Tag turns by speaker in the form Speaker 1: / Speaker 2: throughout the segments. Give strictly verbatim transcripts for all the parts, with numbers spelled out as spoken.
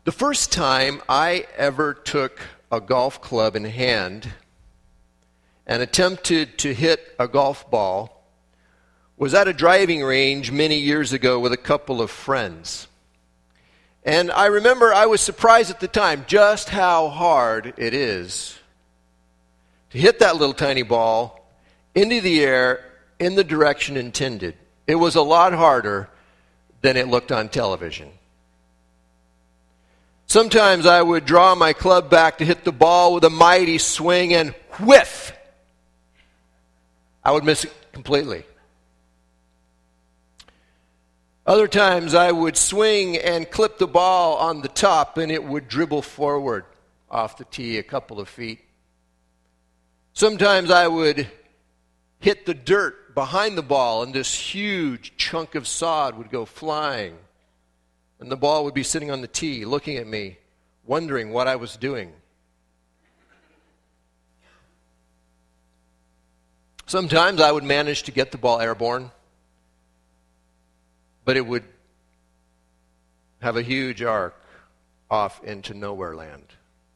Speaker 1: The first time I ever took a golf club in hand and attempted to hit a golf ball was at a driving range many years ago with a couple of friends. And I remember I was surprised at the time just how hard it is to hit that little tiny ball into the air in the direction intended. It was a lot harder than it looked on television. Sometimes I would draw my club back to hit the ball with a mighty swing and whiff. I would miss it completely. Other times I would swing and clip the ball on the top and it would dribble forward off the tee a couple of feet. Sometimes I would hit the dirt behind the ball and this huge chunk of sod would go flying. And the ball would be sitting on the tee looking at me, wondering what I was doing. Sometimes I would manage to get the ball airborne, but it would have a huge arc off into nowhere land.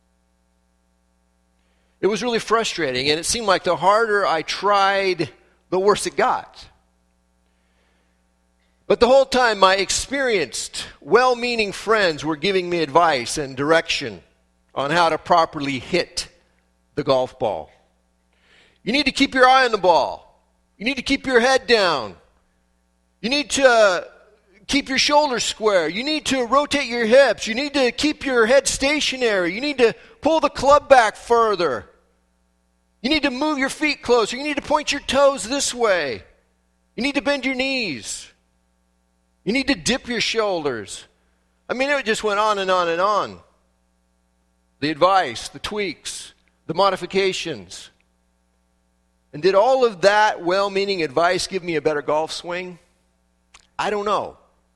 Speaker 1: It was really frustrating, and it seemed like the harder I tried, the worse it got. But the whole time, my experienced, well-meaning friends were giving me advice and direction on how to properly hit the golf ball. You need to keep your eye on the ball. You need to keep your head down. You need to keep your shoulders square. You need to rotate your hips. You need to keep your head stationary. You need to pull the club back further. You need to move your feet closer. You need to point your toes this way. You need to bend your knees. You need to dip your shoulders. I mean, it just went on and on and on. The advice, the tweaks, the modifications. And did all of that well-meaning advice give me a better golf swing? I don't know.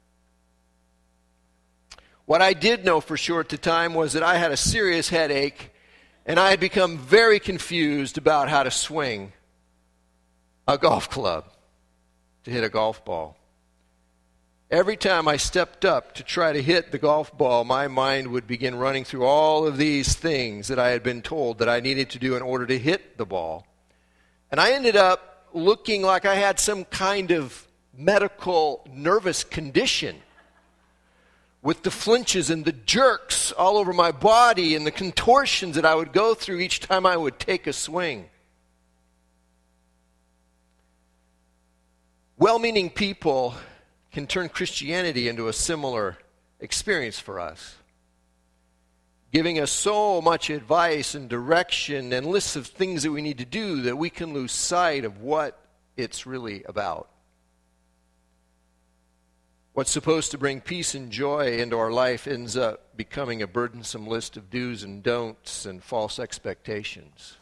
Speaker 1: What I did know for sure at the time was that I had a serious headache and I had become very confused about how to swing a golf club to hit a golf ball. Every time I stepped up to try to hit the golf ball, my mind would begin running through all of these things that I had been told that I needed to do in order to hit the ball. And I ended up looking like I had some kind of medical nervous condition with the flinches and the jerks all over my body and the contortions that I would go through each time I would take a swing. Well-meaning people can turn Christianity into a similar experience for us, giving us so much advice and direction and lists of things that we need to do that we can lose sight of what it's really about. What's supposed to bring peace and joy into our life ends up becoming a burdensome list of do's and don'ts and false expectations.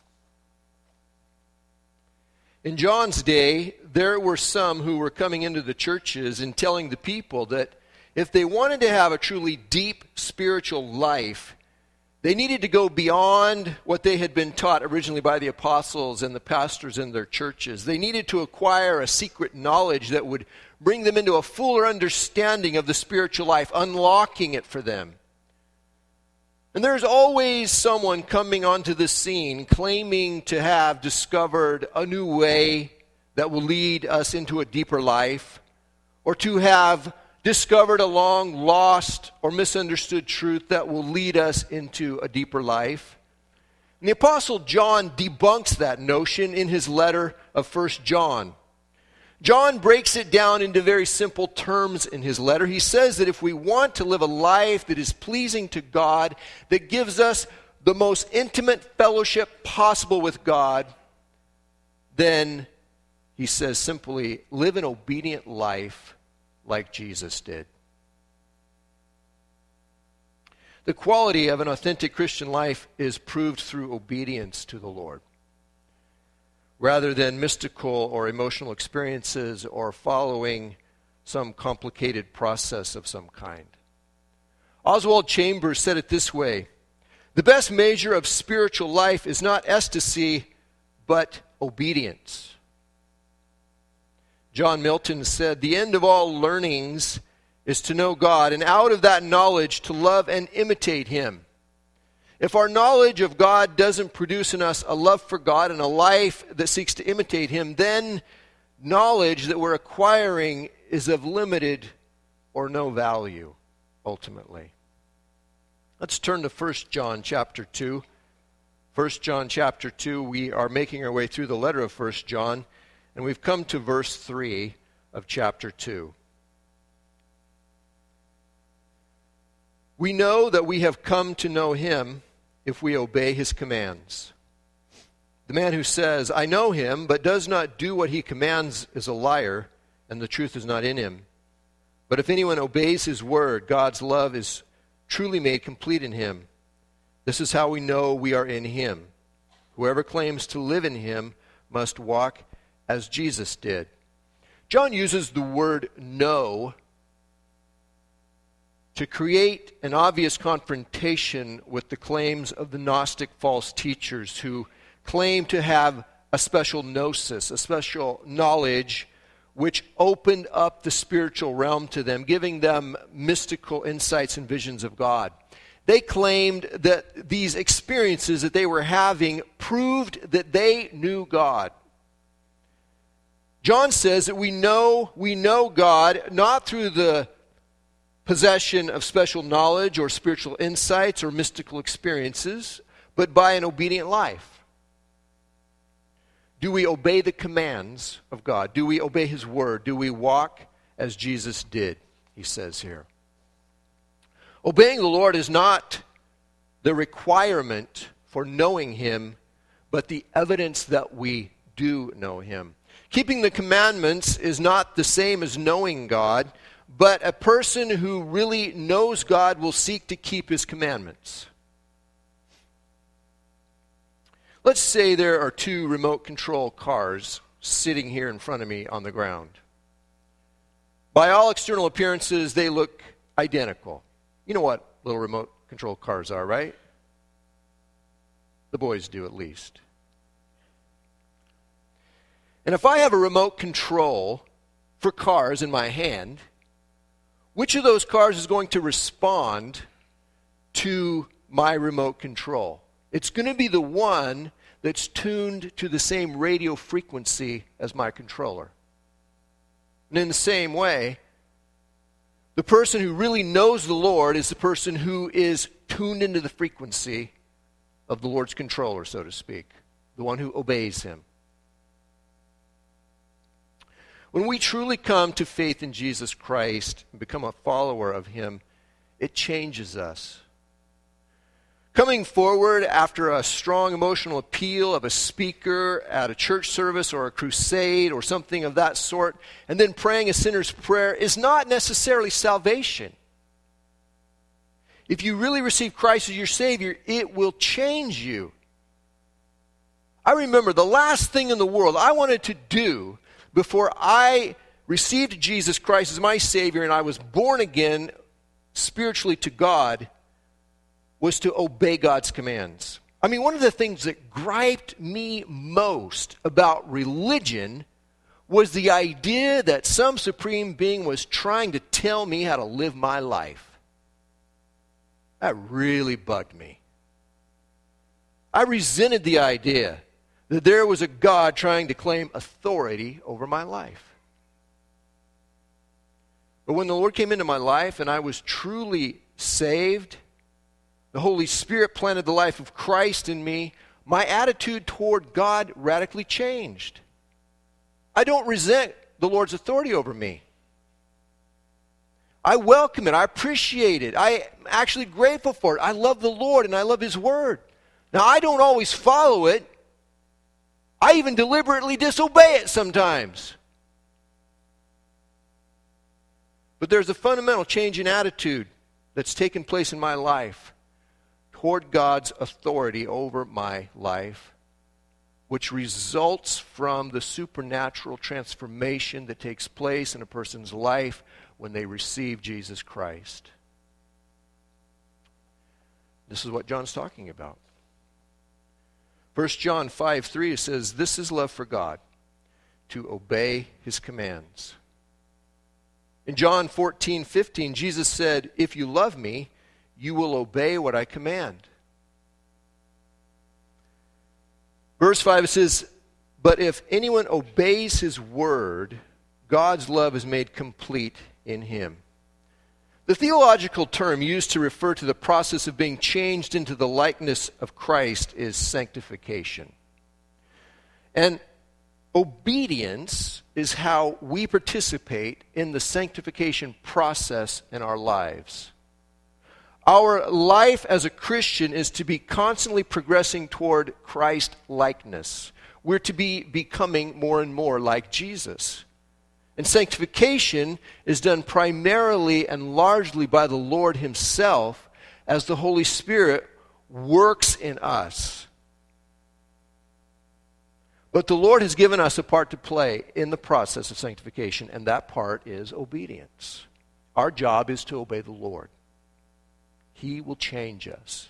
Speaker 1: In John's day, there were some who were coming into the churches and telling the people that if they wanted to have a truly deep spiritual life, they needed to go beyond what they had been taught originally by the apostles and the pastors in their churches. They needed to acquire a secret knowledge that would bring them into a fuller understanding of the spiritual life, unlocking it for them. And there's always someone coming onto the scene claiming to have discovered a new way that will lead us into a deeper life, or to have discovered a long lost or misunderstood truth that will lead us into a deeper life. And the Apostle John debunks that notion in his letter of First John. John breaks it down into very simple terms in his letter. He says that if we want to live a life that is pleasing to God, that gives us the most intimate fellowship possible with God, then, he says simply, live an obedient life like Jesus did. The quality of an authentic Christian life is proved through obedience to the Lord, rather than mystical or emotional experiences or following some complicated process of some kind. Oswald Chambers said it this way: the best measure of spiritual life is not ecstasy, but obedience. John Milton said, the end of all learnings is to know God, and out of that knowledge to love and imitate Him. If our knowledge of God doesn't produce in us a love for God and a life that seeks to imitate Him, then knowledge that we're acquiring is of limited or no value, ultimately. Let's turn to First John chapter two. First John chapter two, we are making our way through the letter of First John, and we've come to verse three of chapter two. We know that we have come to know Him if we obey His commands. The man who says, I know Him, but does not do what He commands is a liar, and the truth is not in him. But if anyone obeys His word, God's love is truly made complete in him. This is how we know we are in Him. Whoever claims to live in Him must walk as Jesus did. John uses the word know to create an obvious confrontation with the claims of the Gnostic false teachers who claim to have a special gnosis, a special knowledge which opened up the spiritual realm to them, giving them mystical insights and visions of God. They claimed that these experiences that they were having proved that they knew God. John says that we know we know God not through the possession of special knowledge or spiritual insights or mystical experiences, but by an obedient life. Do we obey the commands of God? Do we obey His word? Do we walk as Jesus did? He says here. Obeying the Lord is not the requirement for knowing Him, but the evidence that we do know Him. Keeping the commandments is not the same as knowing God, but a person who really knows God will seek to keep His commandments. Let's say there are two remote control cars sitting here in front of me on the ground. By all external appearances, they look identical. You know what little remote control cars are, right? The boys do, at least. And if I have a remote control for cars in my hand, which of those cars is going to respond to my remote control? It's going to be the one that's tuned to the same radio frequency as my controller. And in the same way, the person who really knows the Lord is the person who is tuned into the frequency of the Lord's controller, so to speak, the one who obeys Him. When we truly come to faith in Jesus Christ and become a follower of Him, it changes us. Coming forward after a strong emotional appeal of a speaker at a church service or a crusade or something of that sort, and then praying a sinner's prayer is not necessarily salvation. If you really receive Christ as your Savior, it will change you. I remember the last thing in the world I wanted to do before I received Jesus Christ as my Savior and I was born again spiritually to God was to obey God's commands. I mean, one of the things that griped me most about religion was the idea that some supreme being was trying to tell me how to live my life. That really bugged me. I resented the idea that there was a God trying to claim authority over my life. But when the Lord came into my life and I was truly saved, the Holy Spirit planted the life of Christ in me, my attitude toward God radically changed. I don't resent the Lord's authority over me. I welcome it. I appreciate it. I'm actually grateful for it. I love the Lord and I love His Word. Now, I don't always follow it. I even deliberately disobey it sometimes. But there's a fundamental change in attitude that's taken place in my life toward God's authority over my life, which results from the supernatural transformation that takes place in a person's life when they receive Jesus Christ. This is what John's talking about. First John five three says, "This is love for God, to obey His commands." In John fourteen fifteen, Jesus said, "If you love me, you will obey what I command." Verse five says, "But if anyone obeys his word, God's love is made complete in him." The theological term used to refer to the process of being changed into the likeness of Christ is sanctification. And obedience is how we participate in the sanctification process in our lives. Our life as a Christian is to be constantly progressing toward Christ likeness. We're to be becoming more and more like Jesus. And sanctification is done primarily and largely by the Lord himself as the Holy Spirit works in us. But the Lord has given us a part to play in the process of sanctification, and that part is obedience. Our job is to obey the Lord. He will change us.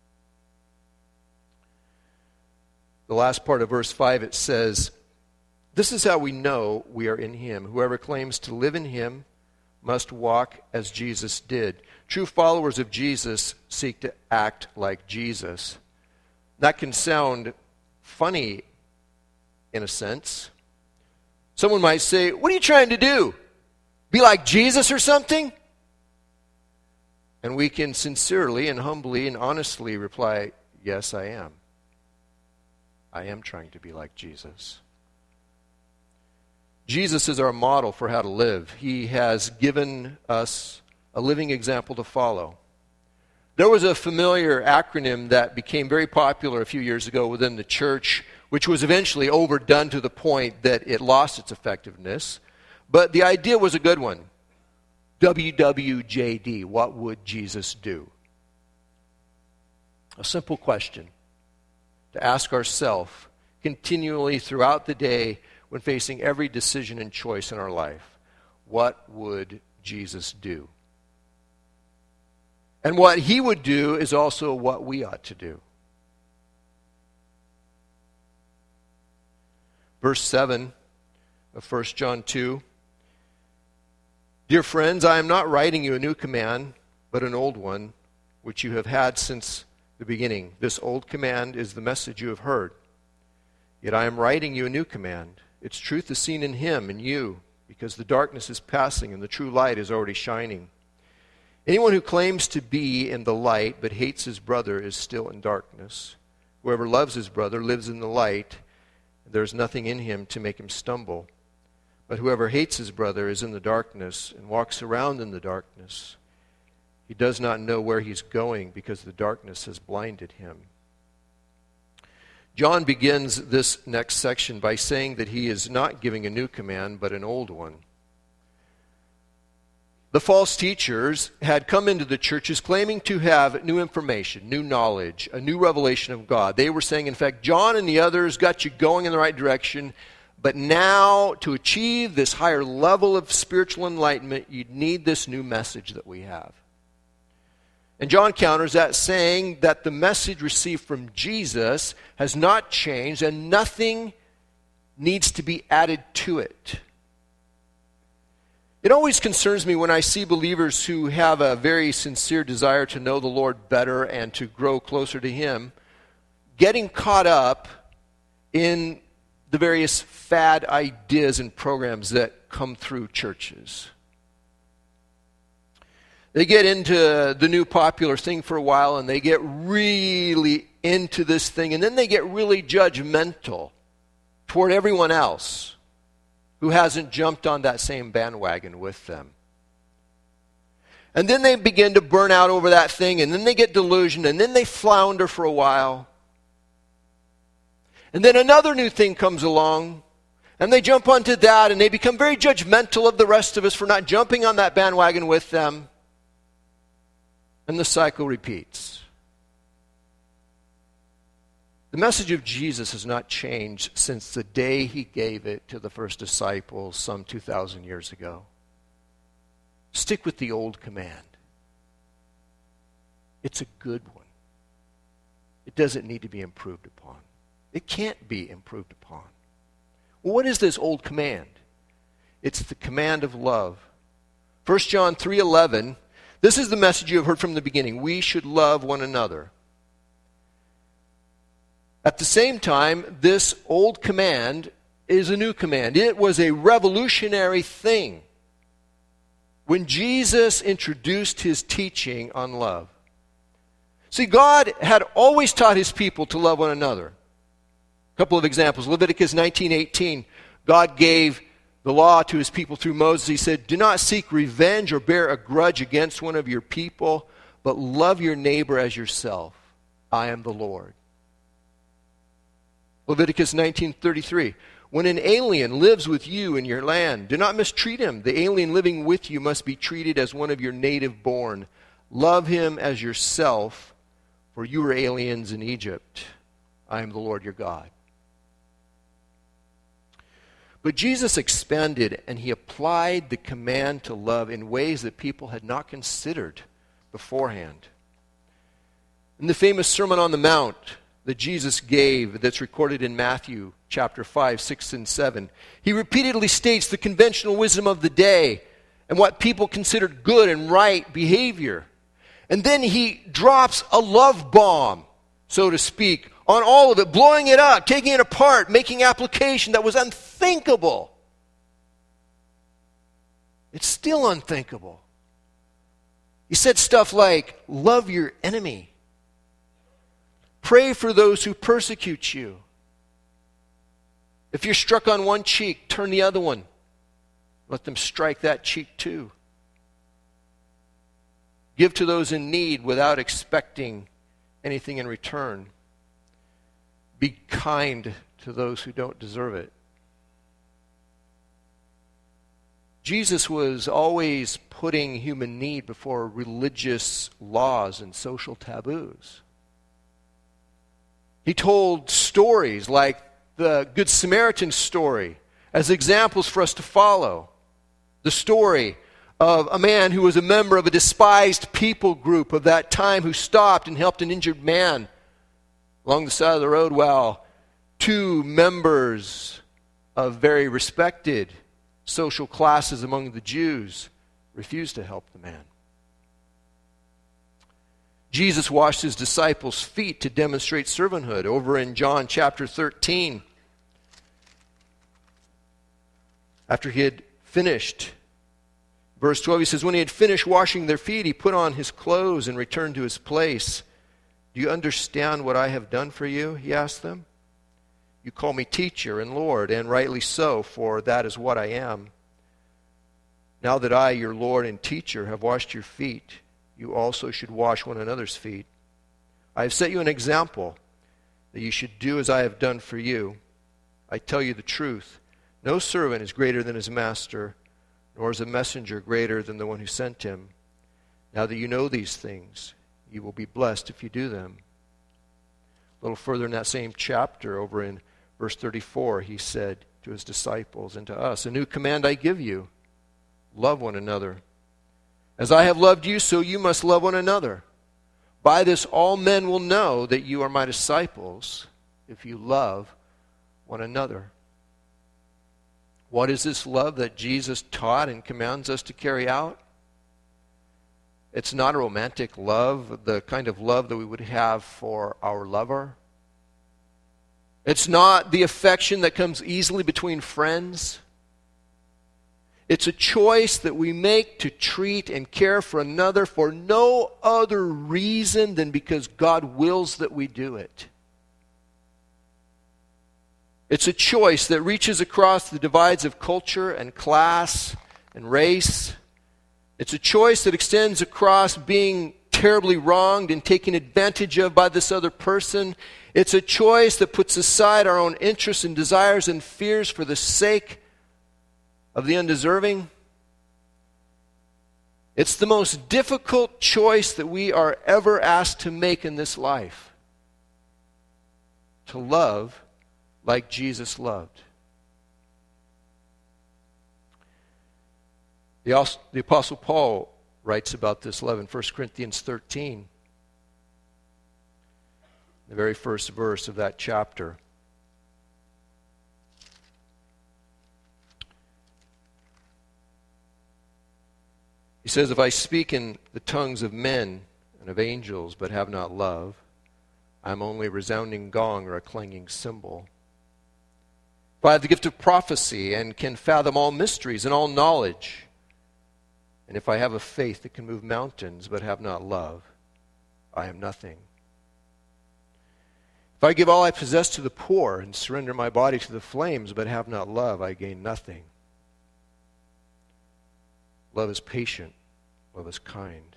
Speaker 1: The last part of verse five, it says, "This is how we know we are in him. Whoever claims to live in him must walk as Jesus did." True followers of Jesus seek to act like Jesus. That can sound funny in a sense. Someone might say, "What are you trying to do? Be like Jesus or something?" And we can sincerely and humbly and honestly reply, "Yes, I am. I am trying to be like Jesus." Jesus is our model for how to live. He has given us a living example to follow. There was a familiar acronym that became very popular a few years ago within the church, which was eventually overdone to the point that it lost its effectiveness. But the idea was a good one. W W J D, what would Jesus do? A simple question to ask ourselves continually throughout the day when facing every decision and choice in our life. What would Jesus do? And what he would do is also what we ought to do. Verse seven of First John two. "Dear friends, I am not writing you a new command, but an old one, which you have had since the beginning. This old command is the message you have heard. Yet I am writing you a new command. Its truth is seen in him, in you, because the darkness is passing and the true light is already shining. Anyone who claims to be in the light but hates his brother is still in darkness. Whoever loves his brother lives in the light. There is nothing in him to make him stumble. But whoever hates his brother is in the darkness and walks around in the darkness. He does not know where he's going because the darkness has blinded him." John begins this next section by saying that he is not giving a new command, but an old one. The false teachers had come into the churches claiming to have new information, new knowledge, a new revelation of God. They were saying, in fact, John and the others got you going in the right direction, but now to achieve this higher level of spiritual enlightenment, you need this new message that we have. And John counters that, saying that the message received from Jesus has not changed and nothing needs to be added to it. It always concerns me when I see believers who have a very sincere desire to know the Lord better and to grow closer to him, getting caught up in the various fad ideas and programs that come through churches. They get into the new popular thing for a while and they get really into this thing, and then they get really judgmental toward everyone else who hasn't jumped on that same bandwagon with them. And then they begin to burn out over that thing, and then they get delusioned, and then they flounder for a while. And then another new thing comes along, and they jump onto that, and they become very judgmental of the rest of us for not jumping on that bandwagon with them. And the cycle repeats. The message of Jesus has not changed since the day he gave it to the first disciples some two thousand years ago. Stick with the old command. It's a good one. It doesn't need to be improved upon. It can't be improved upon. Well, what is this old command? It's the command of love. First John three eleven, this is the message you have heard from the beginning. We should love one another. At the same time, this old command is a new command. It was a revolutionary thing when Jesus introduced his teaching on love. See, God had always taught his people to love one another. A couple of examples. Leviticus nineteen eighteen, God gave the law to his people through Moses. He said, do not seek revenge or bear a grudge against one of your people, but love your neighbor as yourself. I am the Lord. Leviticus nineteen thirty-three, when an alien lives with you in your land, do not mistreat him. The alien living with you must be treated as one of your native born. Love him as yourself, for you were aliens in Egypt. I am the Lord your God. But Jesus expanded and he applied the command to love in ways that people had not considered beforehand. In the famous Sermon on the Mount that Jesus gave, that's recorded in Matthew chapter five, six, and seven, he repeatedly states the conventional wisdom of the day and what people considered good and right behavior. And then he drops a love bomb, so to speak, on all of it, blowing it up, taking it apart, making application that was unthinkable. It's still unthinkable. He said stuff like, love your enemy. Pray for those who persecute you. If you're struck on one cheek, turn the other one. Let them strike that cheek too. Give to those in need without expecting anything in return. Be kind to those who don't deserve it. Jesus was always putting human need before religious laws and social taboos. He told stories like the Good Samaritan story as examples for us to follow. The story of a man who was a member of a despised people group of that time who stopped and helped an injured man along the side of the road while two members of very respected social classes among the Jews refused to help the man. Jesus washed his disciples' feet to demonstrate servanthood. Over in John chapter thirteen, after he had finished, verse twelve, he says, when he had finished washing their feet, he put on his clothes and returned to his place. Do you understand what I have done for you? He asked them. You call me teacher and Lord, and rightly so, for that is what I am. Now that I, your Lord and teacher, have washed your feet, you also should wash one another's feet. I have set you an example that you should do as I have done for you. I tell you the truth. No servant is greater than his master, nor is a messenger greater than the one who sent him. Now that you know these things, you will be blessed if you do them. A little further in that same chapter, over in verse thirty-four, he said to his disciples and to us, a new command I give you, love one another. As I have loved you, so you must love one another. By this all men will know that you are my disciples, if you love one another. What is this love that Jesus taught and commands us to carry out? It's not a romantic love, the kind of love that we would have for our lover. It's not the affection that comes easily between friends. It's a choice that we make to treat and care for another for no other reason than because God wills that we do it. It's a choice that reaches across the divides of culture and class and race. It's a choice that extends across being terribly wronged and taken advantage of by this other person. It's a choice that puts aside our own interests and desires and fears for the sake of the undeserving. It's the most difficult choice that we are ever asked to make in this life. To love like Jesus loved. The, the Apostle Paul writes about this love in First Corinthians thirteen, the very first verse of that chapter. says, if I speak in the tongues of men and of angels but have not love, I am only a resounding gong or a clanging cymbal. If I have the gift of prophecy and can fathom all mysteries and all knowledge, and if I have a faith that can move mountains but have not love, I am nothing. If I give all I possess to the poor and surrender my body to the flames but have not love, I gain nothing. Love is patient. Love is kind.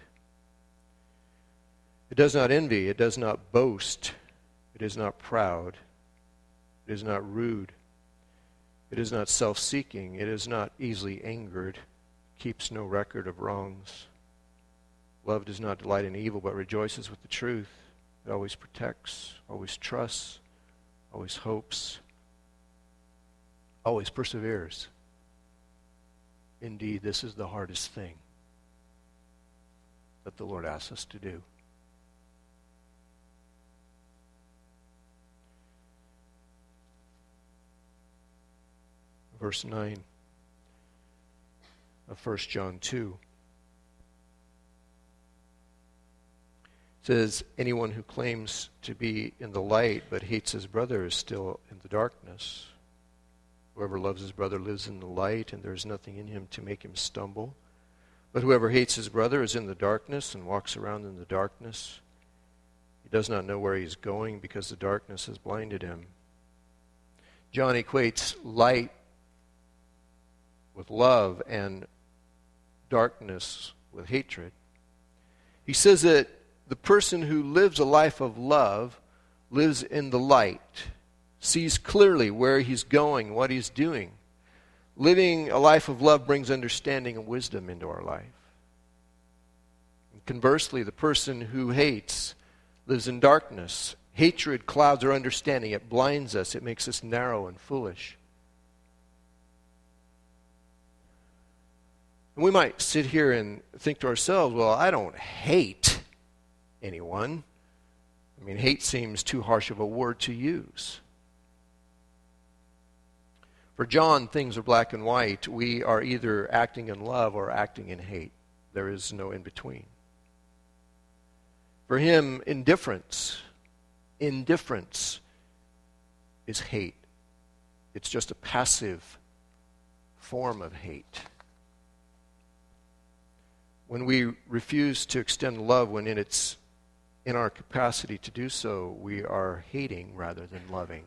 Speaker 1: It does not envy. It does not boast. It is not proud. It is not rude. It is not self-seeking. It is not easily angered. It keeps no record of wrongs. Love does not delight in evil, but rejoices with the truth. It always protects, always trusts, always hopes, always perseveres. Indeed, this is the hardest thing that the Lord asks us to do. Verse nine of First John two says, anyone who claims to be in the light but hates his brother is still in the darkness. Whoever loves his brother lives in the light, and there is nothing in him to make him stumble. But whoever hates his brother is in the darkness and walks around in the darkness. He does not know where he is going because the darkness has blinded him. John equates light with love and darkness with hatred. He says that the person who lives a life of love lives in the light, sees clearly where he's going, what he's doing. Living a life of love brings understanding and wisdom into our life. And conversely, the person who hates lives in darkness. Hatred clouds our understanding. It blinds us. It makes us narrow and foolish. And we might sit here and think to ourselves, well, I don't hate anyone. I mean, hate seems too harsh of a word to use. For John, things are black and white. We are either acting in love or acting in hate. There is no in between. For him, indifference, indifference is hate. It's just a passive form of hate. When we refuse to extend love when in its in our capacity to do so, we are hating rather than loving.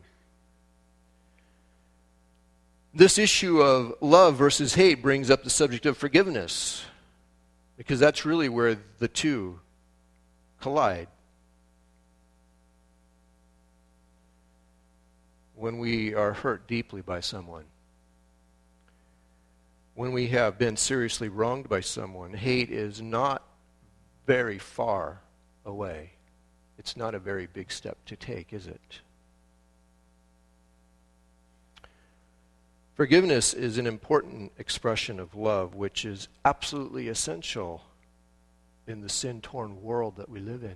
Speaker 1: This issue of love versus hate brings up the subject of forgiveness, because that's really where the two collide. When we are hurt deeply by someone, when we have been seriously wronged by someone, hate is not very far away. It's not a very big step to take, is it? Forgiveness is an important expression of love, which is absolutely essential in the sin-torn world that we live in.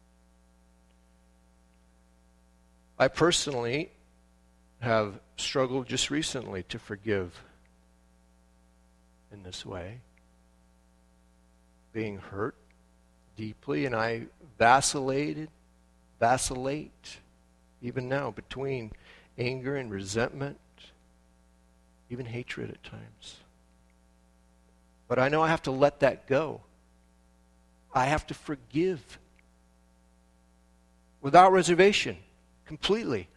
Speaker 1: I personally have struggled just recently to forgive in this way, being hurt deeply, and I vacillated, vacillate, even now, between anger and resentment, even hatred at times. But I know I have to let that go. I have to forgive without reservation, completely.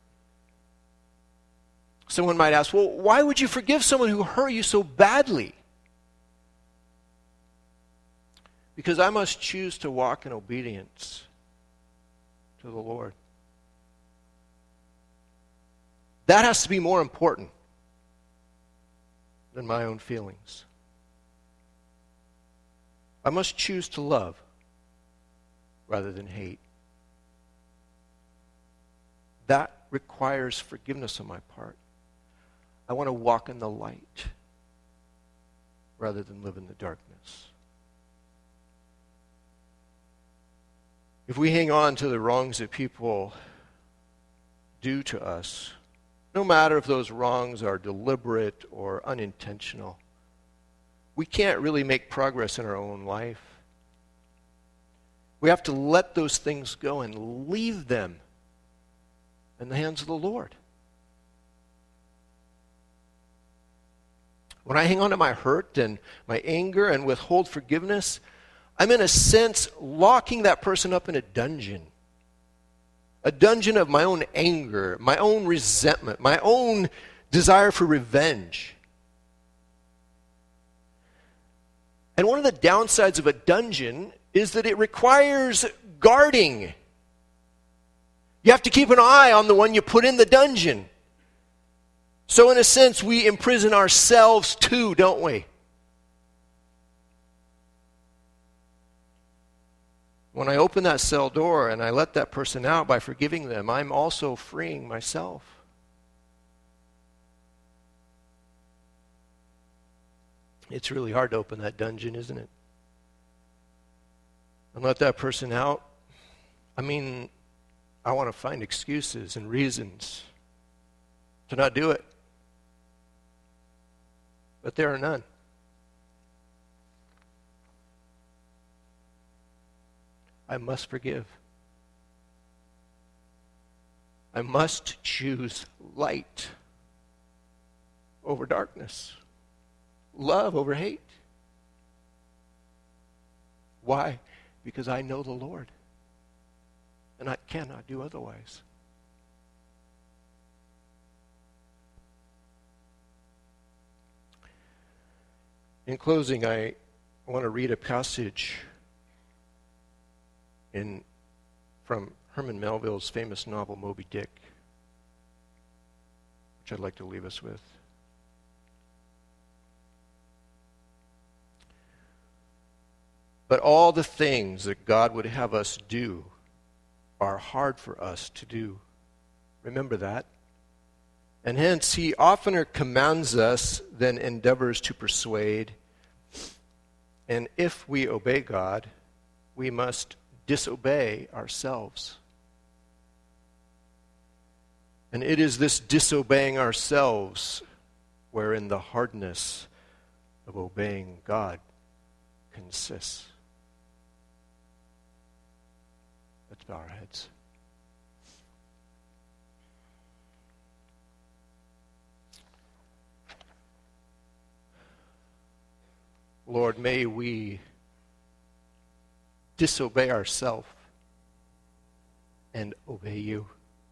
Speaker 1: Someone might ask, well, why would you forgive someone who hurt you so badly? Because I must choose to walk in obedience to the Lord. That has to be more important than my own feelings. I must choose to love rather than hate. That requires forgiveness on my part. I want to walk in the light rather than live in the darkness. If we hang on to the wrongs that people do to us, no matter if those wrongs are deliberate or unintentional, we can't really make progress in our own life. We have to let those things go and leave them in the hands of the Lord. When I hang on to my hurt and my anger and withhold forgiveness, I'm in a sense locking that person up in a dungeon. A dungeon of my own anger, my own resentment, my own desire for revenge. And one of the downsides of a dungeon is that it requires guarding. You have to keep an eye on the one you put in the dungeon. So in a sense, we imprison ourselves too, don't we? When I open that cell door and I let that person out by forgiving them, I'm also freeing myself. It's really hard to open that dungeon, isn't it? And let that person out. I mean, I want to find excuses and reasons to not do it. But there are none. I must forgive. I must choose light over darkness, love over hate. Why? Because I know the Lord, and I cannot do otherwise. In closing, I want to read a passage in from Herman Melville's famous novel, Moby Dick, which I'd like to leave us with. But all the things that God would have us do are hard for us to do. Remember that. And hence, he oftener commands us than endeavors to persuade. And if we obey God, we must disobey ourselves. And it is this disobeying ourselves wherein the hardness of obeying God consists. Let's bow our heads. Lord, may we disobey ourselves and obey you.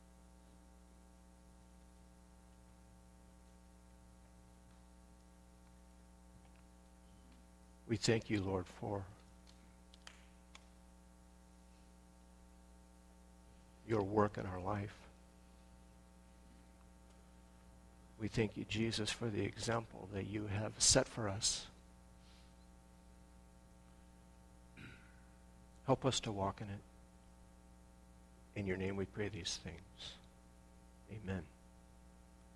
Speaker 1: We thank you, Lord, for your work in our life. We thank you, Jesus, for the example that you have set for us. Help us to walk in it. In your name we pray these things. Amen.